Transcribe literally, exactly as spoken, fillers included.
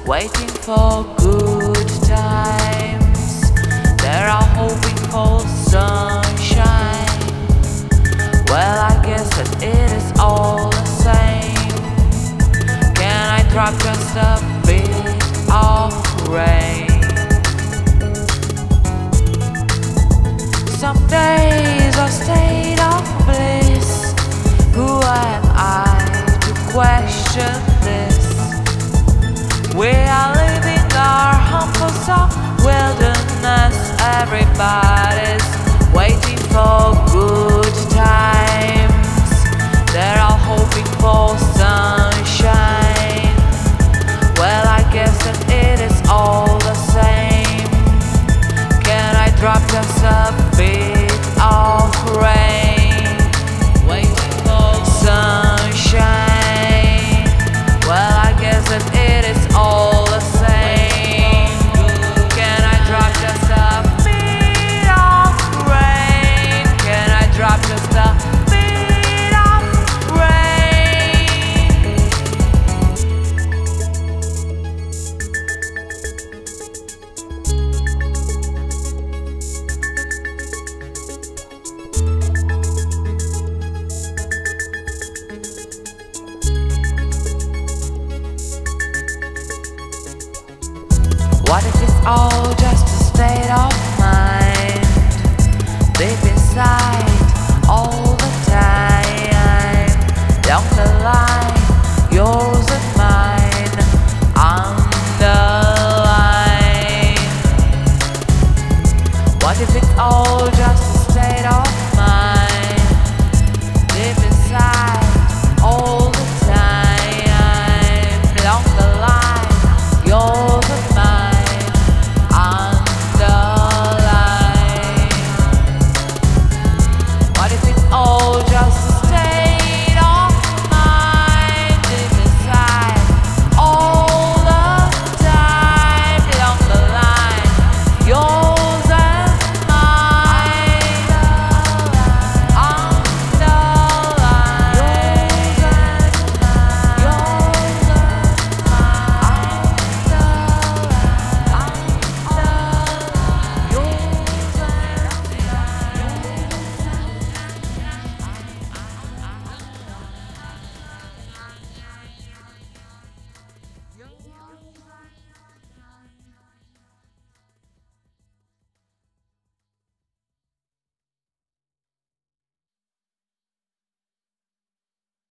waiting for good times. They're all hoping for sunshine. Well, I guess that it is all the same. Can I drop just a bit of rain? Some days a state of bliss. Who am I to question this? We are living our humble soft wilderness. Everybody's waiting for good times. They're all hoping for sunshine. Well, I guess that it is all the same. Can I drop just a bit of rain? Waiting for sunshine. Well, I guess that it is all the same. Can I drop just a bit of rain? Can I drop just a bit of rain? What if it's all just